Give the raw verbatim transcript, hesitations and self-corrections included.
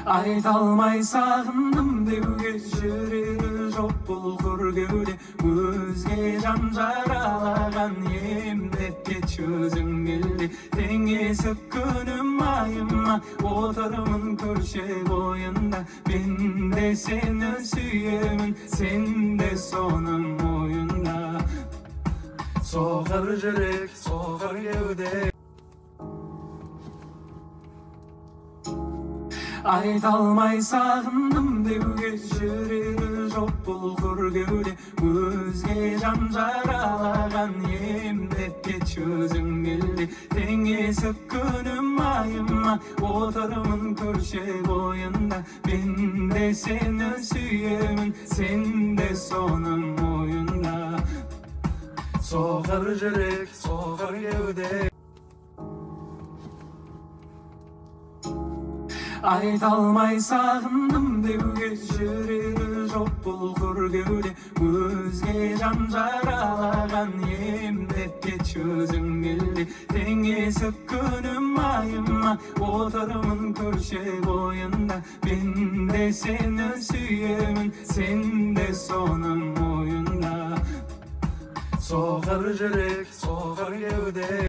Ayta almay sağındım deуге жүрегі жоқ бұл көргеуде өзге жан жаралаған емдеп кетші өзің келді теңесіп күнім айыма отырмын көше бойында мен де сені сүйемін сен де соның ойында соғар жүрек соғар кеуде Айта алмай сағындым деуге жүрегі жоқ бұл көргеуде өзге жан жаралаған емдеп кетші өзің келді теңесіп күнім айыма отырмын көше бойында мен де сені сүйемін сен де соның ойында соғар жүрек соғар кеуде Айта алмай сағындым деуге жүрегі жоқ бұл көргеуде өзге жан жаралаған емдеп кетші өзің келді теңесіп күнім айыма отырмын көше бойында мен де сені сүйемін сен де соның ойында соғар жүрек соғар кеуде